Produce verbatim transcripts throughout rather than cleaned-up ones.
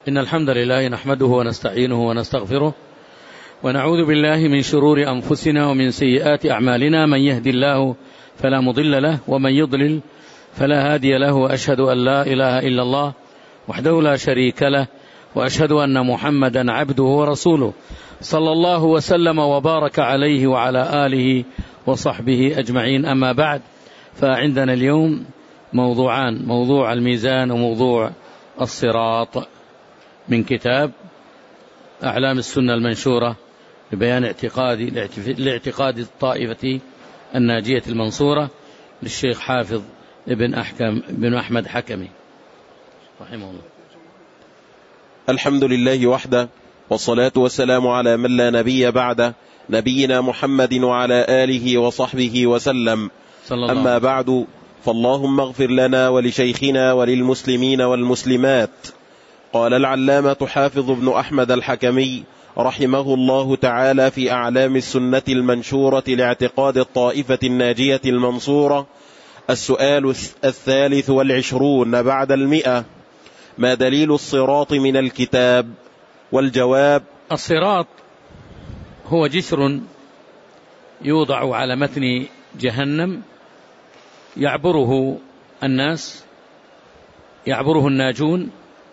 إن الحمد لله نحمده ونستعينه ونستغفره ونعوذ بالله من شرور أنفسنا ومن سيئات أعمالنا. من يهدي الله فلا مضل له ومن يضلل فلا هادي له، وأشهد أن لا إله إلا الله وحده لا شريك له، وأشهد أن محمدا عبده ورسوله صلى الله وسلم وبارك عليه وعلى آله وصحبه أجمعين. أما بعد، فعندنا اليوم موضوعان: موضوع الميزان وموضوع الصراط، من كتاب أعلام السنة المنشورة لبيان اعتقاد لاعتقاد الطائفة الناجية المنصورة للشيخ حافظ ابن أحكم بن أحمد حكمي رحمه الله. الحمد لله وحده، والصلاة والسلام على من لا نبي بعده، نبينا محمد وعلى آله وصحبه وسلم. أما بعد، فاللهم اغفر لنا ولشيخنا وللمسلمين والمسلمات. قال العلامة حافظ بن أحمد الحكمي رحمه الله تعالى في أعلام السنة المنشورة لاعتقاد الطائفة الناجية المنصورة: السؤال الثالث والعشرون بعد المئة: ما دليل الصراط من الكتاب؟ والجواب: الصراط هو جسر يوضع على متن جهنم يعبره الناس، يعبره الناجون،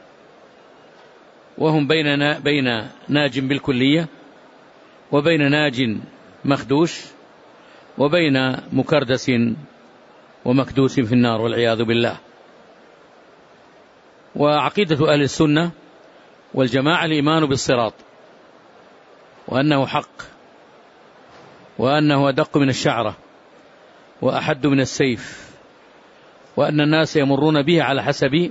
وهم بين بين ناج بالكلية وبين ناج مخدوش وبين مكردس ومكدوس في النار والعياذ بالله. وعقيدة أهل السنة والجماعة الإيمان بالصراط، وأنه حق، وأنه أدق من الشعرة وأحد من السيف، وأن الناس يمرون به على حسب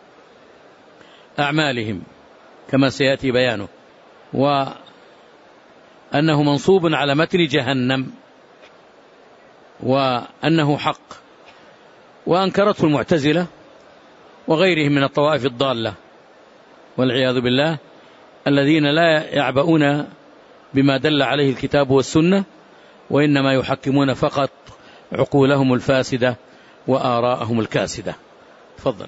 أعمالهم كما سيأتي بيانه، وأنه منصوب على متن جهنم، وأنه حق. وأنكرته المعتزلة وغيرهم من الطوائف الضالة والعياذ بالله، الذين لا يعبؤون بما دل عليه الكتاب والسنة، وإنما يحكمون فقط عقولهم الفاسدة وآراءهم الكاسدة. تفضل.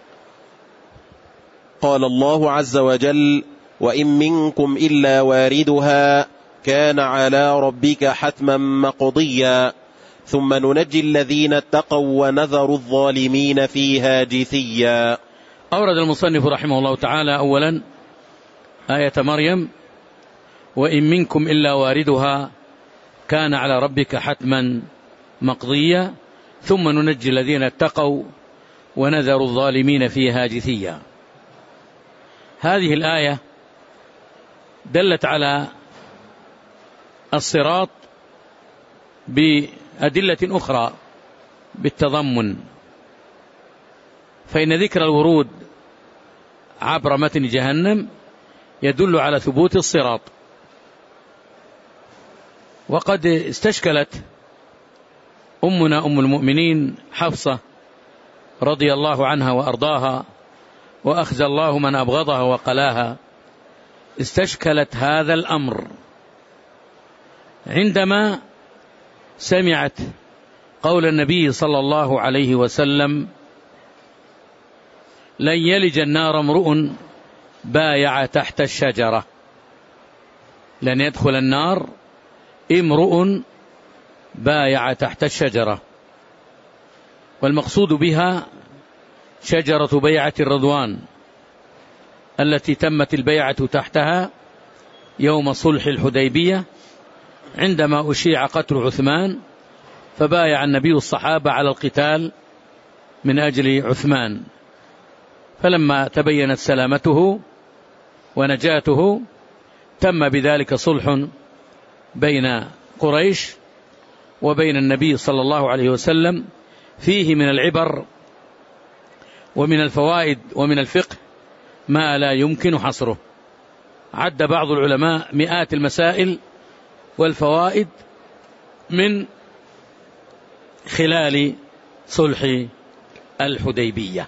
قال الله عز وجل: وإن منكم إلا واردها كان على ربك حتما مقضيا ثم ننجي الذين اتقوا ونذر الظالمين فيها جثيا. أورد المصنف رحمه الله تعالى أولا آية مريم: وإن منكم إلا واردها كان على ربك حتما مقضيا ثم ننجي الذين اتقوا ونذر الظالمين فيها جثيا. هذه الآية دلت على الصراط بأدلة أخرى بالتضمن، فإن ذكر الورود عبر متن جهنم يدل على ثبوت الصراط. وقد استشكلت أمنا أم المؤمنين حفصة رضي الله عنها وأرضاها، وأخزى الله من أبغضها وقلاها، استشكلت هذا الأمر عندما سمعت قول النبي صلى الله عليه وسلم: لن يلج النار امرؤ بايع تحت الشجرة. لن يدخل النار امرؤ بايع تحت الشجرة، والمقصود بها شجرة بيعة الرضوان التي تمت البيعة تحتها يوم صلح الحديبية، عندما أشيع قتل عثمان، فبايع النبي الصحابة على القتال من أجل عثمان، فلما تبينت سلامته ونجاته تم بذلك صلح بين قريش وبين النبي صلى الله عليه وسلم، فيه من العبر ومن الفوائد ومن الفقه ما لا يمكن حصره. عد بعض العلماء مئات المسائل والفوائد من خلال صلح الحديبية.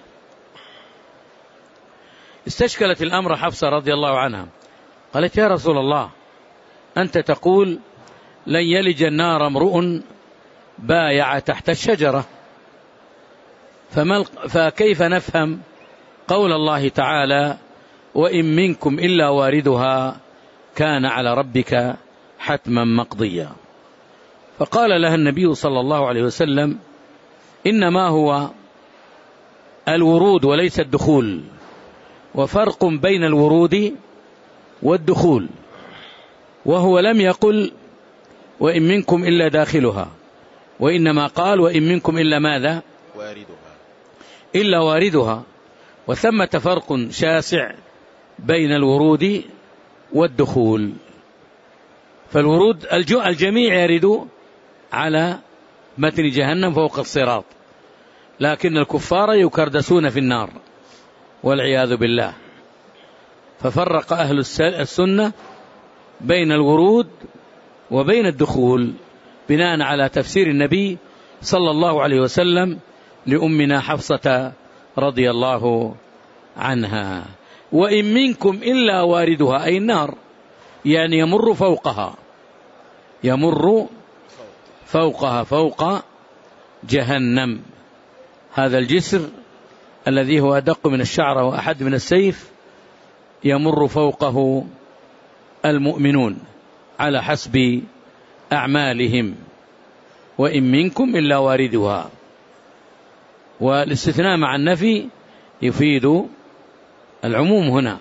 استشكلت الأمر حفصة رضي الله عنها، قالت: يا رسول الله، أنت تقول لن يلج النار امرؤ بايع تحت الشجرة، فكيف نفهم قول الله تعالى: وإن منكم إلا واردها كان على ربك حتما مقضيا. فقال لها النبي صلى الله عليه وسلم: إنما هو الورود وليس الدخول، وفرق بين الورود والدخول، وهو لم يقل وإن منكم إلا داخلها، وإنما قال وإن منكم إلا ماذا؟ واردها. إلا واردها. وثمة فرق شاسع بين الورود والدخول. فالورود الجميع يرد على متن جهنم فوق الصراط، لكن الكفار يكردسون في النار والعياذ بالله. ففرق أهل السنة بين الورود وبين الدخول بناء على تفسير النبي صلى الله عليه وسلم لأمنا حفصة رضي الله عنها: وإن منكم إلا واردها، أي النار، يعني يمر فوقها، يمر فوقها، فوق جهنم. هذا الجسر الذي هو أدق من الشعرة وأحد من السيف يمر فوقه المؤمنون على حسب أعمالهم. وإن منكم إلا واردها، والاستثناء مع النفي يفيد العموم. هنا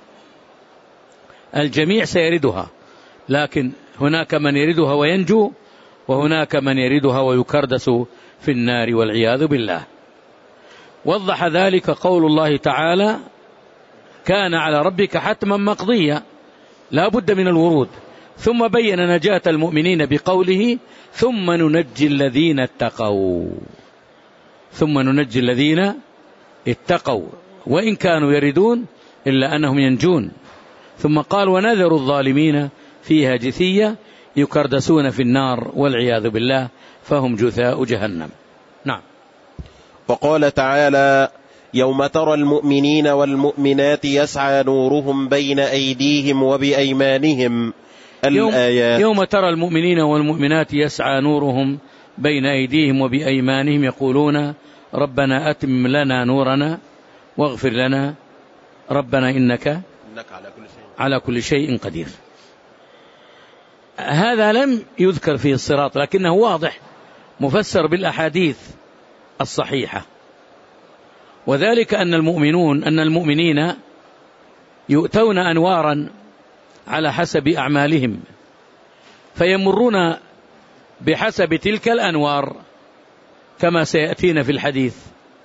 الجميع سيردها، لكن هناك من يردها وينجو، وهناك من يردها ويكردس في النار والعياذ بالله. وضح ذلك قول الله تعالى: كان على ربك حتما مقضيا، لا بد من الورود. ثم بين نجاة المؤمنين بقوله: ثم ننجي الذين اتقوا، ثم ننجي الذين اتقوا وإن كانوا يردون إلا أنهم ينجون. ثم قال: ونذر الظالمين فيها جثية يكردسون في النار والعياذ بالله فهم جثاء جهنم. نعم. وقال تعالى: يوم ترى المؤمنين والمؤمنات يسعى نورهم بين أيديهم وبأيمانهم. الآيات. يوم, يوم ترى المؤمنين والمؤمنات يسعى نورهم بين أيديهم وبأيمانهم يقولون ربنا أتمم لنا نورنا واغفر لنا ربنا إنك, إنك على كل شيء. على كل شيء قدير. هذا لم يذكر فيه الصراط، لكنه واضح مفسر بالأحاديث الصحيحة. وذلك أن المؤمنون أن المؤمنين يؤتون أنوارا على حسب أعمالهم، فيمرون بحسب تلك الأنوار كما سيأتينا في الحديث.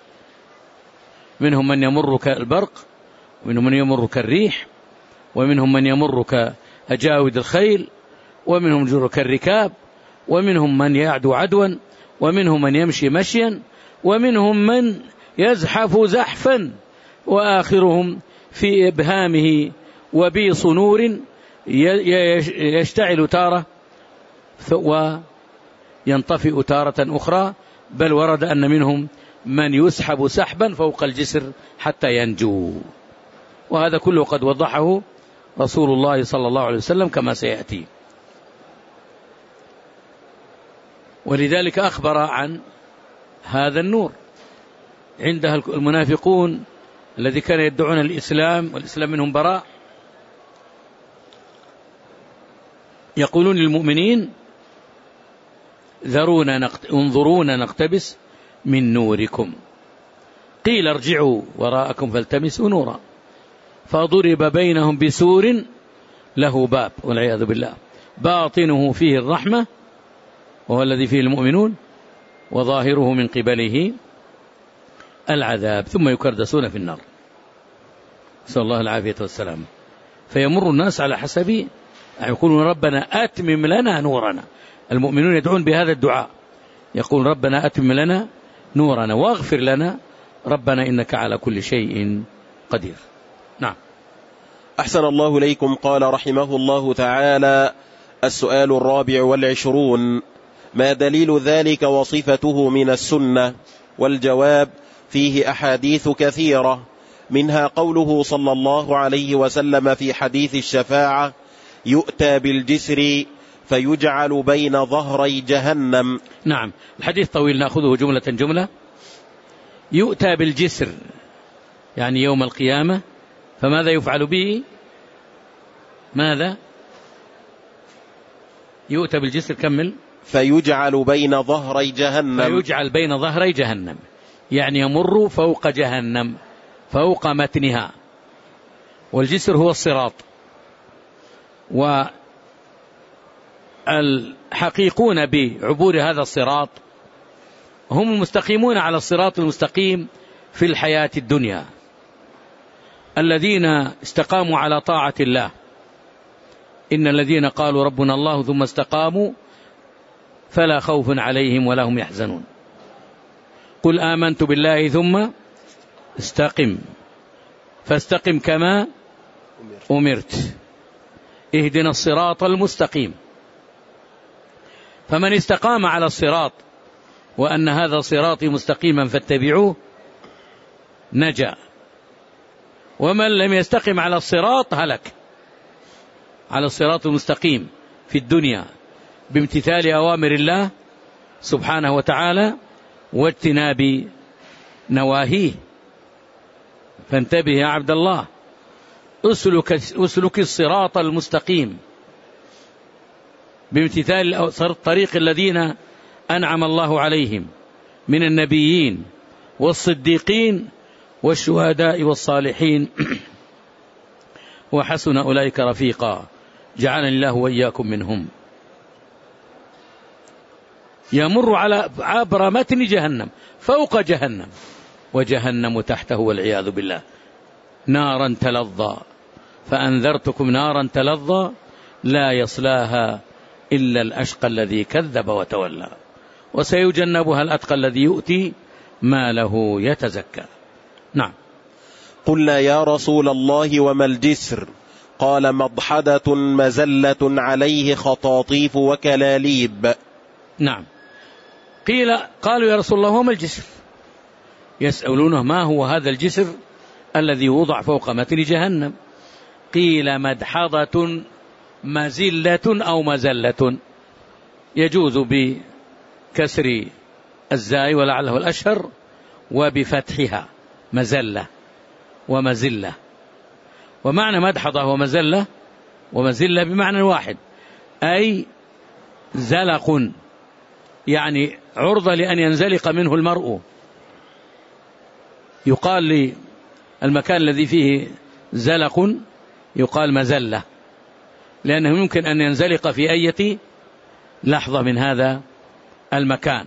منهم من يمر كالبرق، ومنهم من يمر كالريح، ومنهم من يمر كأجاود الخيل، ومنهم من يمر كالركاب، ومنهم من يعدو عدوا، ومنهم من يمشي مشيا، ومنهم من يزحف زحفا، وآخرهم في إبهامه وبيص نور يشتعل تارة وينطفئ تارة أخرى. بل ورد أن منهم من يسحب سحبا فوق الجسر حتى ينجو. وهذا كله قد وضحه رسول الله صلى الله عليه وسلم كما سيأتي. ولذلك أخبر عن هذا النور. عندها المنافقون الذي كانوا يدعون الإسلام والإسلام منهم براء يقولون للمؤمنين ذرونا نقت... انظرونا نقتبس من نوركم. قيل ارجعوا وراءكم فالتمسوا نورا فضرب بينهم بسور له باب والعياذ بالله باطنه فيه الرحمة وهو الذي فيه المؤمنون وظاهره من قبله العذاب ثم يكردسون في النار، نسأل الله العافية والسلام. فيمر الناس على حسب يقولون ربنا أتمم لنا نورنا. المؤمنون يدعون بهذا الدعاء، يقول ربنا أتمم لنا نورنا واغفر لنا ربنا إنك على كل شيء قدير. نعم. أحسن الله إليكم. قال رحمه الله تعالى: السؤال الرابع والعشرون: ما دليل ذلك وصفته من السنة؟ والجواب: فيه أحاديث كثيرة، منها قوله صلى الله عليه وسلم في حديث الشفاعة: يؤتى بالجسر فيجعل بين ظهري جهنم. نعم، الحديث طويل نأخذه جملة جملة. يؤتى بالجسر يعني يوم القيامة فماذا يفعل به؟ ماذا؟ يؤتى بالجسر، كمل. فيجعل بين ظهري جهنم. فيجعل بين ظهري جهنم، يعني يمر فوق جهنم، فوق متنها. والجسر هو الصراط. والحقيقون بعبور هذا الصراط هم المستقيمون على الصراط المستقيم في الحياة الدنيا، الذين استقاموا على طاعة الله. إن الذين قالوا ربنا الله ثم استقاموا فلا خوف عليهم ولا هم يحزنون. قل آمنت بالله ثم استقم، فاستقم كما أمرت، اهدنا الصراط المستقيم. فمن استقام على الصراط وأن هذا صراطي مستقيما فاتبعوه نجا، ومن لم يستقم على الصراط هلك. على الصراط المستقيم في الدنيا بامتثال أوامر الله سبحانه وتعالى واجتناب نواهيه. فانتبه يا عبد الله، أسلك, أسلك الصراط المستقيم بامتثال طريق الذين أنعم الله عليهم من النبيين والصديقين والشهداء والصالحين وحسن أولئك رفيقا، جعلني الله وإياكم منهم. يمر على عبر متن جهنم فوق جهنم، وجهنم تحته والعياذ بالله، نارا تلظى. فأنذرتكم نارا تلظى لا يصلاها إلا الأشقى الذي كذب وتولى، وسيجنبها الأتقى الذي يؤتي ما له يتزكى. نعم. قلنا يا رسول الله وما الجسر؟ قال مضحدة مزلة عليه خطاطيف وكلاليب. نعم. قيل قالوا يا رسول الله وما الجسر؟ يسألونه ما هو هذا الجسر الذي يوضع فوق متن جهنم؟ قيل مدحضة مزلة أو مزلة، يجوز بكسر الزاي ولعله الأشهر وبفتحها مزلة ومزلة. ومعنى مدحضة ومزلة ومزلة بمعنى واحد، أي زلق، يعني عرضة لأن ينزلق منه المرء. يقال للمكان الذي فيه زلق يقال مزلة، لأنه يمكن أن ينزلق في أي لحظة من هذا المكان.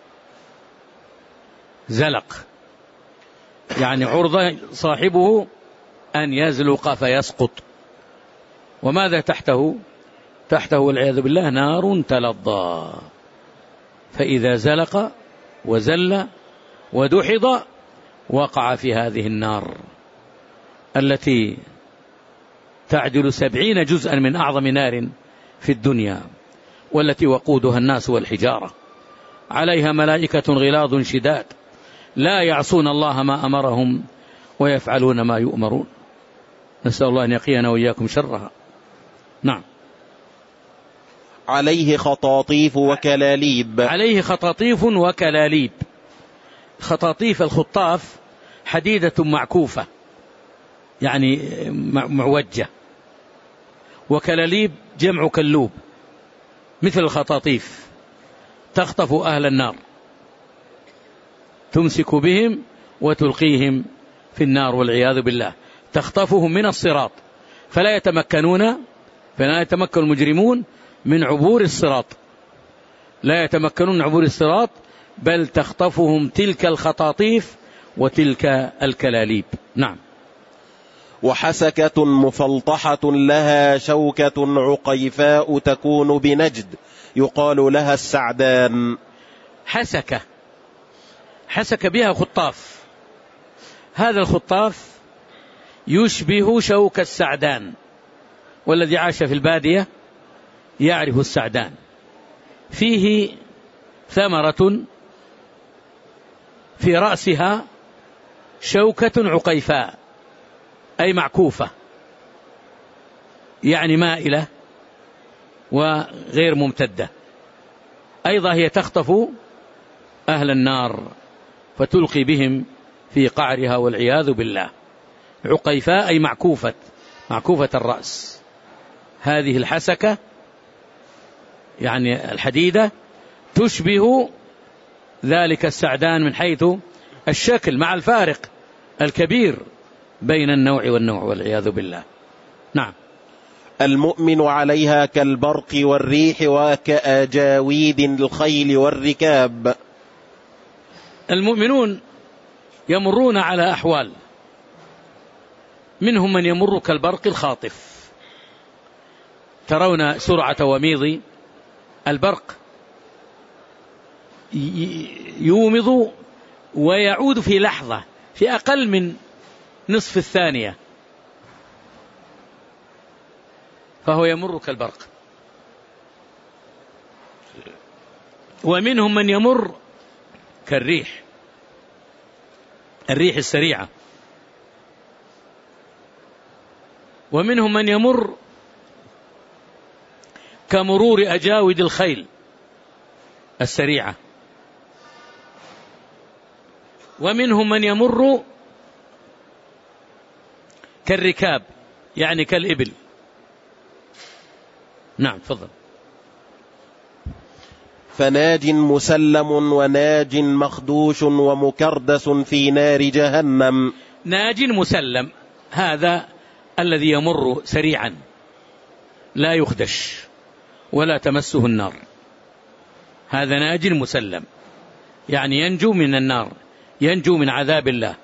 زلق يعني عرضة صاحبه أن يزلق فيسقط. وماذا تحته؟ تحته والعياذ بالله نار تلظى، فإذا زلق وزل ودحض وقع في هذه النار التي تعدل سبعين جزءا من أعظم نار في الدنيا، والتي وقودها الناس والحجارة، عليها ملائكة غلاظ شداد لا يعصون الله ما أمرهم ويفعلون ما يؤمرون. نسأل الله أن يقينا وإياكم شرها. نعم. عليه خطاطيف وكلاليب. عليه خطاطيف وكلاليب. خطاطيف الخطاف حديدة معكوفة يعني معوجة، وكلاليب جمع كلوب مثل الخطاطيف، تخطف أهل النار، تمسك بهم وتلقيهم في النار والعياذ بالله، تخطفهم من الصراط فلا يتمكنون، فلا يتمكن المجرمون من عبور الصراط، لا يتمكنون من عبور الصراط، بل تخطفهم تلك الخطاطيف وتلك الكلاليب. نعم. وحسكة مفلطحة لها شوكة عقيفاء تكون بنجد يقال لها السعدان. حسكة، حسك بها خطاف، هذا الخطاف يشبه شوك السعدان، والذي عاش في البادية يعرف السعدان. فيه ثمرة في رأسها شوكة عقيفاء أي معكوفة، يعني مائلة وغير ممتدة. أيضا هي تخطف أهل النار فتلقي بهم في قعرها والعياذ بالله. عقيفاء أي معكوفة معكوفة الرأس. هذه الحسكة يعني الحديدة تشبه ذلك السعدان من حيث الشكل، مع الفارق الكبير بين النوع والنوع والعياذ بالله. نعم. المؤمن عليها كالبرق والريح وكأجاويد الخيل والركاب. المؤمنون يمرون على أحوال، منهم من يمر كالبرق الخاطف، ترون سرعة وميض البرق يومض ويعود في لحظة، في أقل من نصف الثانية، فهو يمر كالبرق. ومنهم من يمر كالريح، الريح السريعة. ومنهم من يمر كمرور أجاود الخيل السريعة. ومنهم من يمر كالركاب يعني كالإبل. نعم تفضل. فناج مسلم وناج مخدوش ومكردس في نار جهنم. ناج مسلم هذا الذي يمر سريعا لا يخدش ولا تمسه النار، هذا ناج مسلم، يعني ينجو من النار، ينجو من عذاب الله.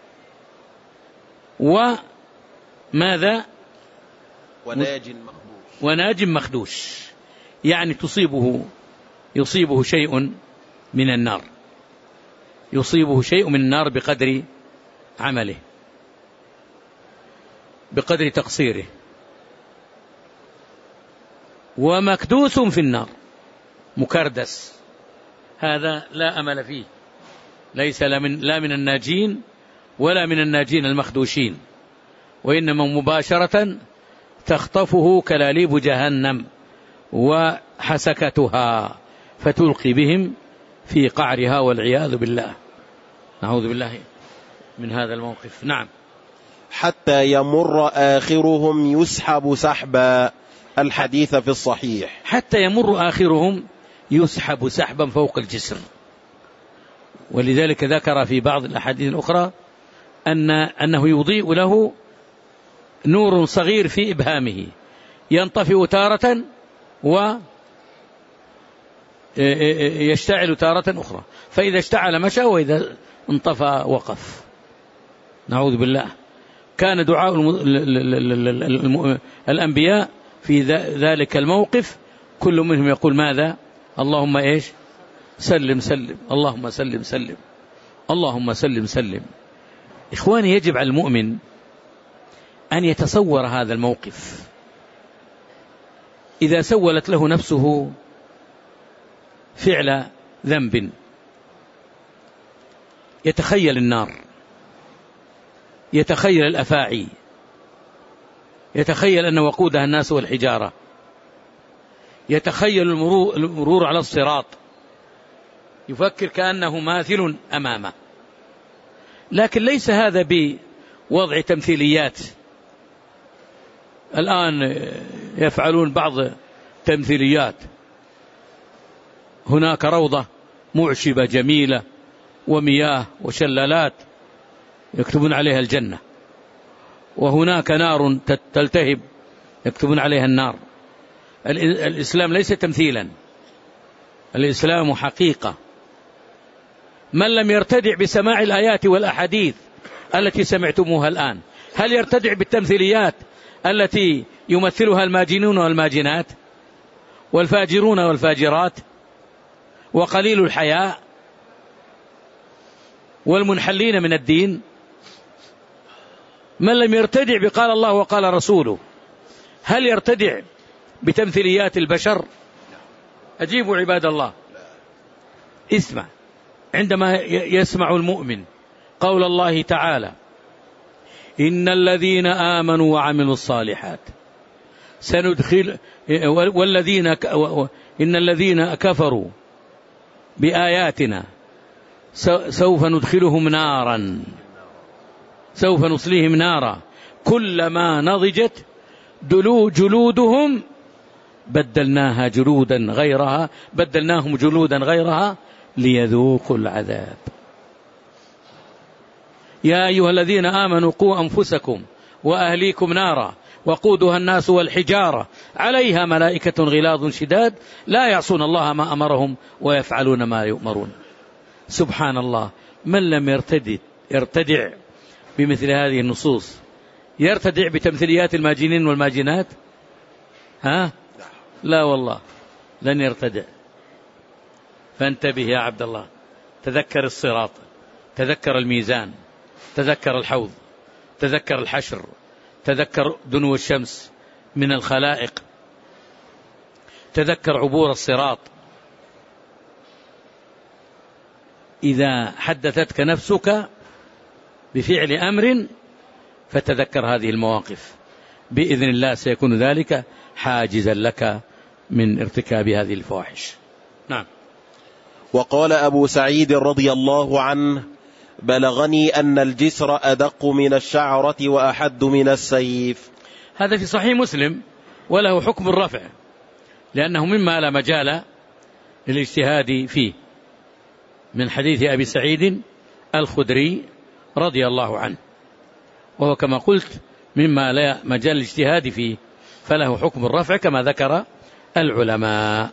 وماذا؟ وناج مخدوش. وناج مخدوش يعني تصيبه يصيبه شيء من النار، يصيبه شيء من النار بقدر عمله، بقدر تقصيره. ومكدوس في النار مكردس، هذا لا أمل فيه، ليس لا من, لا من الناجين ولا من الناجين المخدوشين، وإنما مباشرة تخطفه كلاليب جهنم وحسكتها فتلقي بهم في قعرها والعياذ بالله. نعوذ بالله من هذا الموقف. نعم. حتى يمر آخرهم يسحب سحبا، الحديث في الصحيح. حتى يمر آخرهم يسحب سحبا فوق الجسر. ولذلك ذكر في بعض الأحاديث الأخرى أن أنه يضيء له نور صغير في إبهامه ينطفئ تارة ويشتعل تارة أخرى، فإذا اشتعل مشى وإذا انطفأ وقف. نعوذ بالله. كان دعاء الأنبياء في ذلك الموقف كل منهم يقول ماذا؟ اللهم إيش؟ سلم سلم، اللهم سلم سلم، اللهم سلم سلم. إخواني، يجب على المؤمن أن يتصور هذا الموقف. إذا سولت له نفسه فعل ذنب يتخيل النار، يتخيل الأفاعي، يتخيل أن وقودها الناس والحجارة، يتخيل المرور على الصراط، يفكر كأنه ماثل أمامه. لكن ليس هذا بوضع تمثيليات. الآن يفعلون بعض تمثيليات، هناك روضة معشبة جميلة ومياه وشلالات يكتبون عليها الجنة، وهناك نار تلتهب يكتبون عليها النار. الإسلام ليس تمثيلا، الإسلام حقيقة. من لم يرتدع بسماع الآيات والأحاديث التي سمعتموها الآن، هل يرتدع بالتمثيليات التي يمثلها الماجنون والماجنات والفاجرون والفاجرات وقليل الحياء والمنحلين من الدين؟ من لم يرتدع بقال الله وقال رسوله هل يرتدع بتمثيليات البشر؟ أجيبوا عباد الله. اسمع، عندما يسمع المؤمن قول الله تعالى إن الذين آمنوا وعملوا الصالحات سندخل والذين إن الذين كفروا بآياتنا سوف ندخلهم نارا سوف نصليهم نارا كلما نضجت جلودهم بدلناها جلودا غيرها بدلناهم جلودا غيرها ليذوقوا العذاب. يا أيها الذين آمنوا قوا أنفسكم وأهليكم نارا وقودها الناس والحجارة عليها ملائكة غلاظ شداد لا يعصون الله ما أمرهم ويفعلون ما يؤمرون. سبحان الله، من لم يرتدع يرتدع بمثل هذه النصوص يرتدع بتمثيليات الماجنين والماجنات؟ ها؟ لا والله لن يرتدع. فانتبه يا عبد الله، تذكر الصراط، تذكر الميزان، تذكر الحوض، تذكر الحشر، تذكر دنو الشمس من الخلائق، تذكر عبور الصراط. إذا حدثتك نفسك بفعل أمر فتذكر هذه المواقف، بإذن الله سيكون ذلك حاجزا لك من ارتكاب هذه الفواحش. نعم. وقال أبو سعيد رضي الله عنه: بلغني أن الجسر أدق من الشعرة وأحد من السيف. هذا في صحيح مسلم وله حكم الرفع لأنه مما لا مجال للاجتهاد فيه، من حديث أبي سعيد الخدري رضي الله عنه، وهو كما قلت مما لا مجال الاجتهاد فيه فله حكم الرفع كما ذكر العلماء،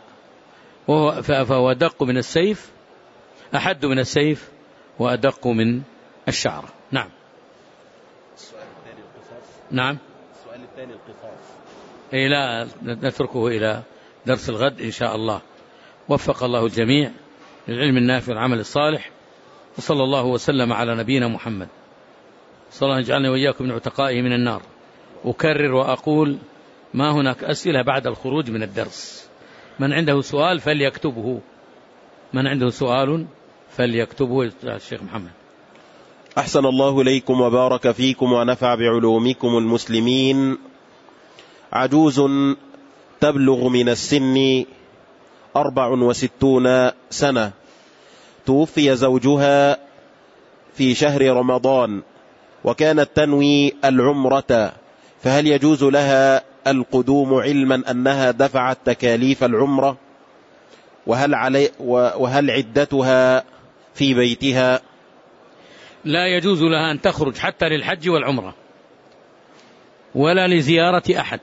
فهو أدق من السيف، أحد من السيف وأدق من الشعر. نعم. السؤال الثاني القصاص. نعم. السؤال الثاني القصاص. إيه لا نتركه إلى درس الغد إن شاء الله. وفق الله الجميع للعلم النافع والعمل الصالح، وصلى الله وسلم على نبينا محمد. صلى الله يجعلنا وإياكم من عتقائه من النار. أكرر وأقول ما هناك أسئلة بعد الخروج من الدرس، من عنده سؤال فليكتبه، من عنده سؤال فليكتبه. الشيخ محمد. أحسن الله إليكم وبارك فيكم ونفع بعلومكم المسلمين. عجوز تبلغ من السن أربع وستون سنة، توفي زوجها في شهر رمضان وكانت تنوي العمرة، فهل يجوز لها القدوم علما أنها دفعت تكاليف العمرة؟ وهل, علي وهل عدتها في بيتها؟ لا يجوز لها أن تخرج حتى للحج والعمرة ولا لزيارة أحد،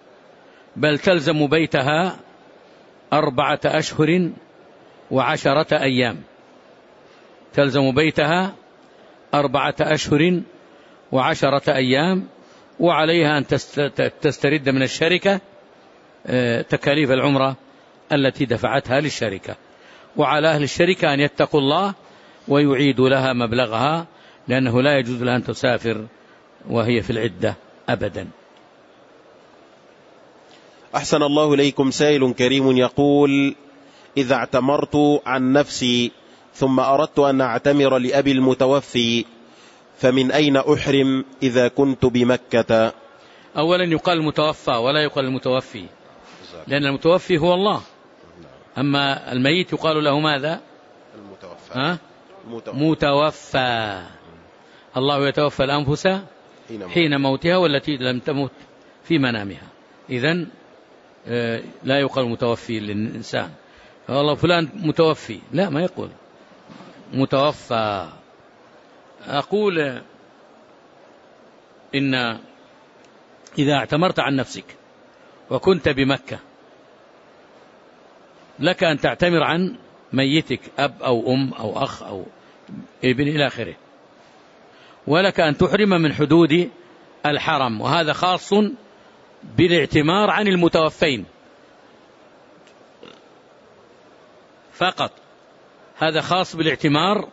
بل تلزم بيتها أربعة أشهر وعشرة أيام، تلزم بيتها أربعة أشهر وعشرة أيام، وعليها أن تسترد من الشركة تكاليف العمرة التي دفعتها للشركة، وعلى أهل الشركة أن يتقوا الله ويعيدوا لها مبلغها، لأنه لا يجوز لها أن تسافر وهي في العدة أبدا. أحسن الله إليكم. سائل كريم يقول: إذا اعتمرت عن نفسي ثم أردت أن أعتمر لأبي المتوفي فمن أين أحرم إذا كنت بمكة؟ أولا يقال المتوفى ولا يقال المتوفي، لأن المتوفي هو الله، أما الميت يقال له ماذا؟ المتوفى. ها؟ متوفى. الله يتوفى الأنفس حين موتها والتي لم تمت في منامها. إذن لا يقال متوفي للإنسان، والله فلان متوفي، لا ما يقول متوفى. أقول إن إذا اعتمرت عن نفسك وكنت بمكة لك أن تعتمر عن ميتك، أب أو أم أو أخ أو ابن إلى آخره، ولك أن تحرم من حدود الحرم، وهذا خاص بالاعتمار عن المتوفين فقط، هذا خاص بالاعتمار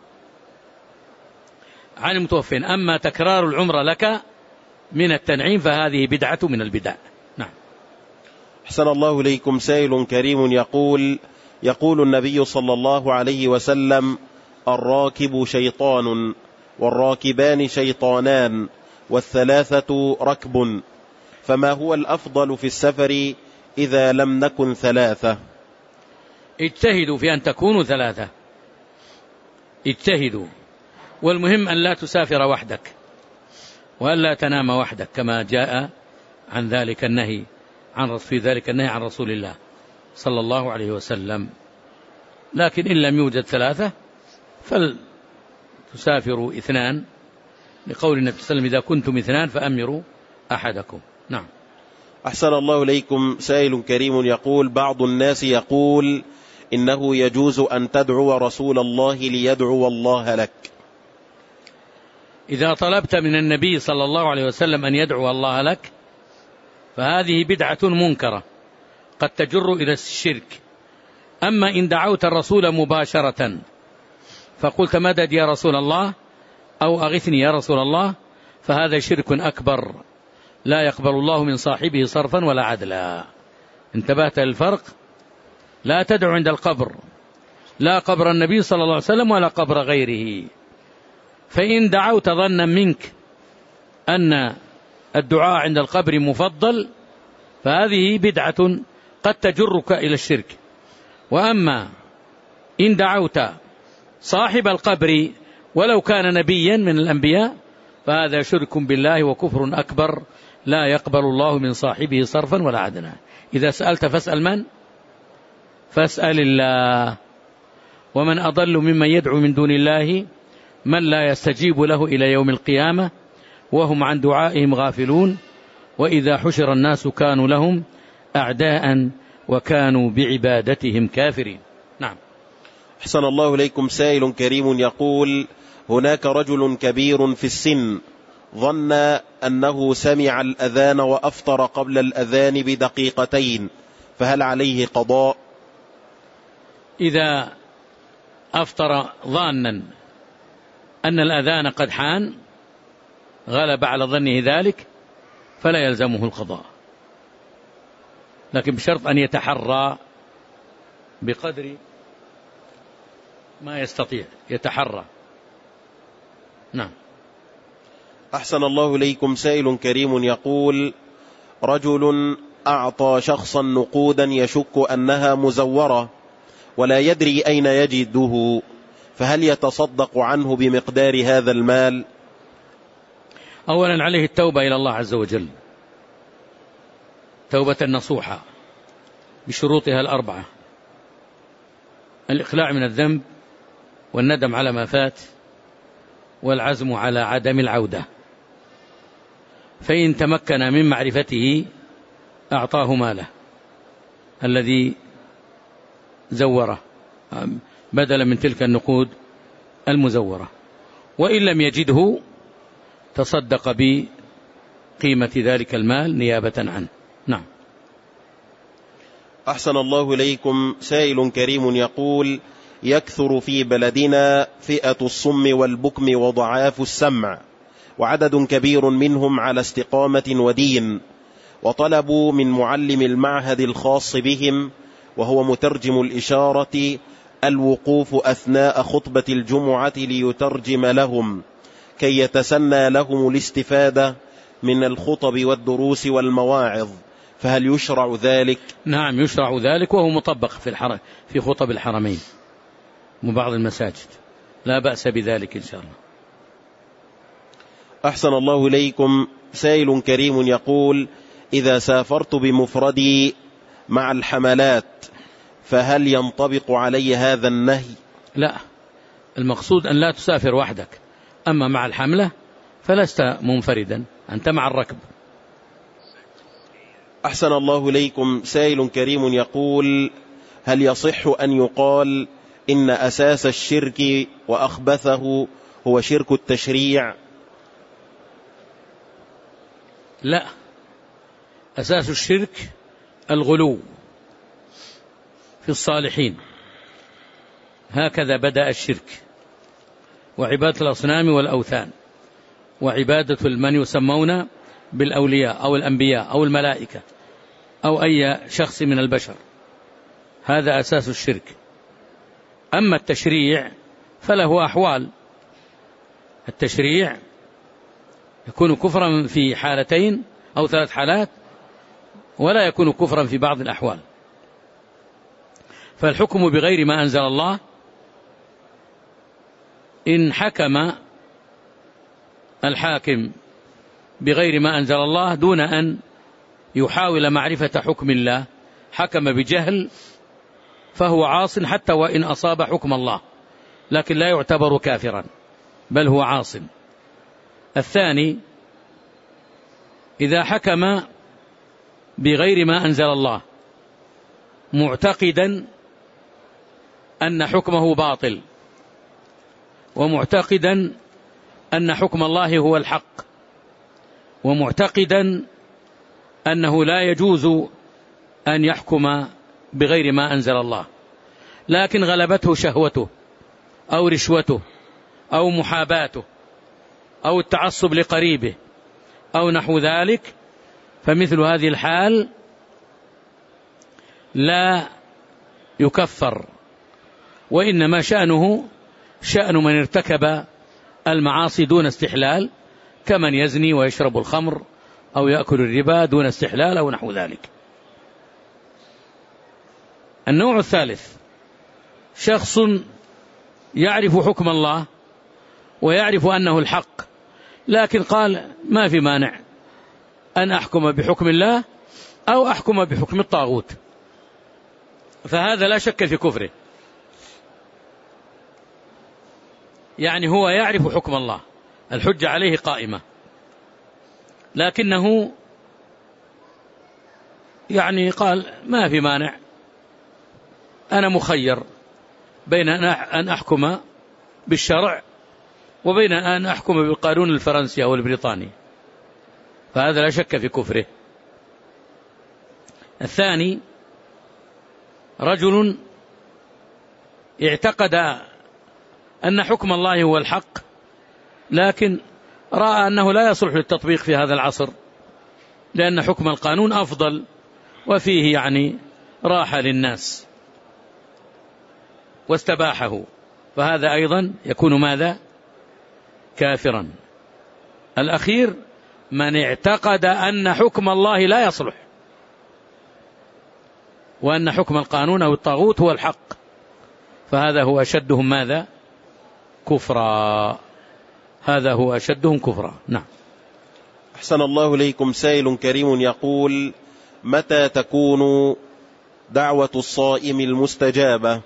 عن المتوفين. أما تكرار العمرة لك من التنعيم فهذه بدعة من البدع. نعم. أحسن الله إليكم. سائل كريم يقول: يقول النبي صلى الله عليه وسلم: الراكب شيطان والراكبان شيطانان والثلاثة ركب، فما هو الأفضل في السفر إذا لم نكن ثلاثة؟ اجتهدوا في أن تكونوا ثلاثة، اجتهدوا، والمهم أن لا تسافر وحدك، وألا تنام وحدك كما جاء عن ذلك النهي عن في ذلك النهي عن رسول الله صلى الله عليه وسلم. لكن إن لم يوجد ثلاثة فلتسافروا اثنان، لقول النبي صلى الله عليه وسلم إذا كنتم اثنان فأمروا أحدكم. نعم. أحسن الله إليكم. سائل كريم يقول: بعض الناس يقول إنه يجوز أن تدعو رسول الله ليدعو الله لك. إذا طلبت من النبي صلى الله عليه وسلم أن يدعو الله لك فهذه بدعة منكرة قد تجر إلى الشرك. أما إن دعوت الرسول مباشرة فقلت مدد يا رسول الله أو أغثني يا رسول الله فهذا شرك أكبر لا يقبل الله من صاحبه صرفا ولا عدلا. انتبهت للفرق؟ لا تدعو عند القبر، لا قبر النبي صلى الله عليه وسلم ولا قبر غيره. فإن دعوت ظنا منك أن الدعاء عند القبر مفضل فهذه بدعة قد تجرك إلى الشرك. وأما إن دعوت صاحب القبر ولو كان نبيا من الأنبياء فهذا شرك بالله وكفر أكبر لا يقبل الله من صاحبه صرفا ولا عدلا. إذا سألت فاسأل من؟ فاسأل الله. ومن أضل ممن يدعو من دون الله من لا يستجيب له إلى يوم القيامة وهم عن دعائهم غافلون وإذا حشر الناس كانوا لهم أعداء وكانوا بعبادتهم كافرين. نعم. أحسن الله إليكم. سائل كريم يقول: هناك رجل كبير في السن ظن أنه سمع الأذان وأفطر قبل الأذان بدقيقتين، فهل عليه قضاء؟ إذا أفطر ظانا أن الأذان قد حان غلب على ظنه ذلك فلا يلزمه القضاء، لكن بشرط أن يتحرى بقدر ما يستطيع يتحرى. نعم. أحسن الله إليكم. سائل كريم يقول: رجل أعطى شخصا نقودا يشك أنها مزورة ولا يدري أين يجده، فهل يتصدق عنه بمقدار هذا المال؟ أولا عليه التوبة إلى الله عز وجل توبة نصوحة بشروطها الأربعة: الإقلاع من الذنب والندم على ما فات والعزم على عدم العودة. فإن تمكن من معرفته أعطاه ماله الذي زوره بدلا من تلك النقود المزورة، وإن لم يجده تصدق بقيمة ذلك المال نيابة عنه. نعم. أحسن الله إليكم. سائل كريم يقول: يكثر في بلدنا فئة الصم والبكم وضعاف السمع، وعدد كبير منهم على استقامة ودين، وطلبوا من معلم المعهد الخاص بهم وهو مترجم الإشارة الوقوف أثناء خطبة الجمعة ليترجم لهم كي يتسنى لهم الاستفادة من الخطب والدروس والمواعظ، فهل يشرع ذلك؟ نعم يشرع ذلك، وهو مطبق في الحرم في خطب الحرمين وبعض المساجد، لا بأس بذلك إن شاء الله. أحسن الله إليكم. سائل كريم يقول: إذا سافرت بمفردي مع الحملات فهل ينطبق علي هذا النهي؟ لا، المقصود أن لا تسافر وحدك، أما مع الحملة فلست منفردا، أنت مع الركب. أحسن الله إليكم. سائل كريم يقول: هل يصح أن يقال إن أساس الشرك وأخبثه هو شرك التشريع؟ لا، أساس الشرك الغلو في الصالحين، هكذا بدأ الشرك، وعبادة الأصنام والأوثان، وعبادة من يسمون بالأولياء أو الأنبياء أو الملائكة أو أي شخص من البشر، هذا أساس الشرك. أما التشريع فله أحوال، التشريع يكون كفرا في حالتين أو ثلاث حالات، ولا يكون كفرا في بعض الأحوال. فالحكم بغير ما أنزل الله إن حكم الحاكم بغير ما أنزل الله دون أن يحاول معرفة حكم الله، حكم بجهل فهو عاص حتى وإن أصاب حكم الله، لكن لا يعتبر كافرا بل هو عاص. الثاني إذا حكم بغير ما أنزل الله معتقدا أن حكمه باطل، ومعتقدا أن حكم الله هو الحق، ومعتقدا أنه لا يجوز أن يحكم بغير ما أنزل الله، لكن غلبته شهوته أو رشوته أو محاباته أو التعصب لقريبه أو نحو ذلك، فمثل هذه الحال لا يكفر، وإنما شأنه شأن من ارتكب المعاصي دون استحلال، كمن يزني ويشرب الخمر أو يأكل الربا دون استحلال أو نحو ذلك. النوع الثالث شخص يعرف حكم الله ويعرف أنه الحق، لكن قال ما في مانع أن أحكم بحكم الله أو أحكم بحكم الطاغوت، فهذا لا شك في كفره. يعني هو يعرف حكم الله، الحجة عليه قائمة، لكنه يعني قال ما في مانع، أنا مخير بين أن أحكم بالشرع وبين أن أحكم بالقانون الفرنسي أو البريطاني، فهذا لا شك في كفره. الثاني رجل اعتقد أن حكم الله هو الحق، لكن رأى أنه لا يصلح للتطبيق في هذا العصر، لأن حكم القانون أفضل وفيه يعني راحة للناس واستباحه، فهذا أيضا يكون ماذا؟ كافرا. الأخير من اعتقد أن حكم الله لا يصلح وأن حكم القانون أو الطاغوت هو الحق، فهذا هو أشدهم ماذا؟ كفرا. هذا هو أشدهم كفرا. نعم. أحسن الله إليكم. سائل كريم يقول: متى تكون دعوة الصائم المستجابة؟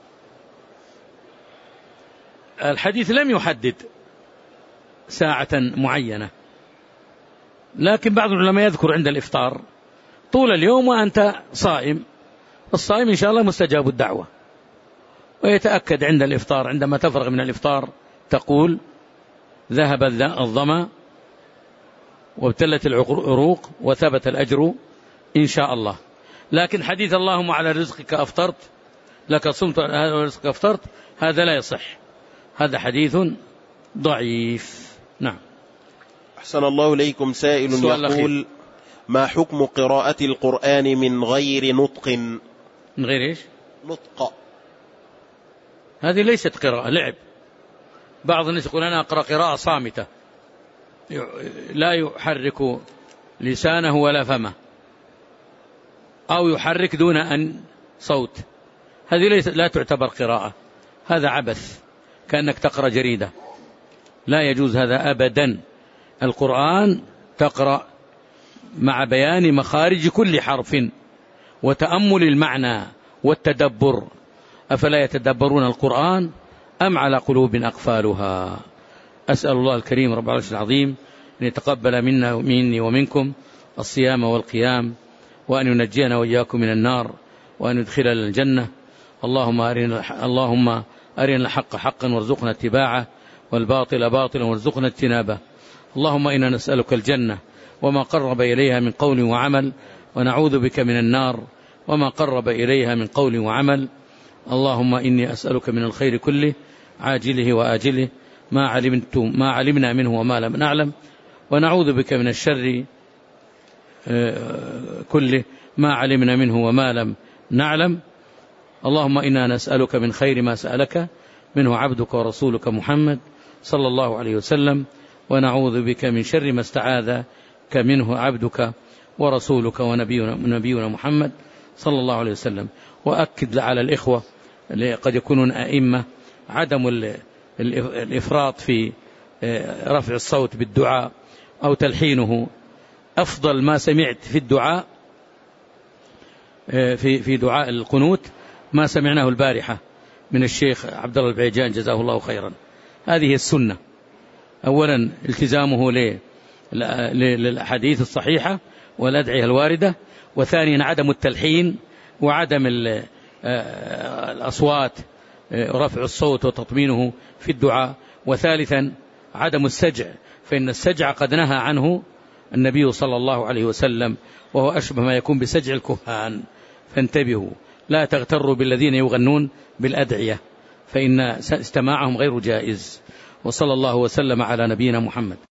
الحديث لم يحدد ساعة معينة، لكن بعض العلماء يذكر عند الإفطار طول اليوم وأنت صائم، الصائم إن شاء الله مستجاب الدعوة، ويتأكد عند الإفطار عندما تفرغ من الإفطار تقول ذهب الظما وابتلت العروق وثبت الأجر إن شاء الله. لكن حديث اللهم على رزقك أفطرت لك صمت على رزقك أفطرت هذا لا يصح، هذا حديث ضعيف. نعم. أحسن الله إليكم. سائل يقول: ما حكم قراءة القرآن من غير نطق؟ من غير إيش؟ نطق. هذه ليست قراءة، لعب. بعض الناس يقول أنا أقرأ قراءة صامتة لا يحرك لسانه ولا فمه، أو يحرك دون أن صوت، هذه ليست لا تعتبر قراءة، هذا عبث كأنك تقرأ جريدة، لا يجوز هذا أبدا. القرآن تقرأ مع بيان مخارج كل حرف وتأمل المعنى والتدبر، أفلا يتدبرون القرآن أم على قلوب أقفالها؟ أسأل الله الكريم رب العرش العظيم أن يتقبل منا مني ومنكم الصيام والقيام، وأن ينجينا وإياكم من النار، وأن يدخلنا الجنة. اللهم أرنا اللهم أرنا الحق حقا وارزقنا اتباعه، والباطل باطلا وارزقنا اجتنابه. اللهم إنا نسألك الجنة وما قرب إليها من قول وعمل، ونعوذ بك من النار وما قرب إليها من قول وعمل. اللهم إني أسألك من الخير كله عاجله وآجله ما علمت ما علمنا منه وما لم نعلم، ونعوذ بك من الشر كله ما علمنا منه وما لم نعلم. اللهم إنا نسألك من خير ما سألك منه عبدك ورسولك محمد صلى الله عليه وسلم، ونعوذ بك من شر ما استعاذك منه عبدك ورسولك ونبينا, ونبينا محمد صلى الله عليه وسلم. وأكد على الإخوة اللي قد يكونون أئمة عدم الإفراط في رفع الصوت بالدعاء أو تلحينه. أفضل ما سمعت في الدعاء في في دعاء القنوت ما سمعناه البارحة من الشيخ عبد الله البعيجان جزاه الله خيرا. هذه السنة، أولا التزامه للأحاديث الصحيحة والأدعية الواردة، وثانيا عدم التلحين وعدم الأصوات، رفع الصوت وتطمينه في الدعاء، وثالثا عدم السجع، فإن السجع قد نهى عنه النبي صلى الله عليه وسلم، وهو أشبه ما يكون بسجع الكهان. فانتبهوا، لا تغتروا بالذين يغنون بالأدعية، فإن استماعهم غير جائز. وصلى الله وسلم على نبينا محمد.